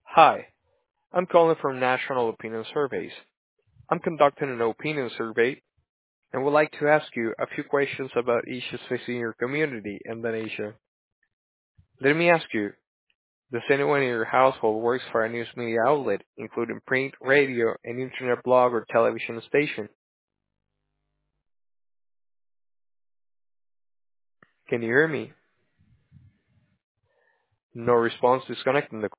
Hi, I'm calling from National Opinion Surveys. I'm conducting an opinion survey and would like to ask you a few questions about issues facing your community in the nation. Let me ask you, does anyone in your household works for a news media outlet, including print, radio, and internet blog or television station? Can you hear me? No response disconnecting the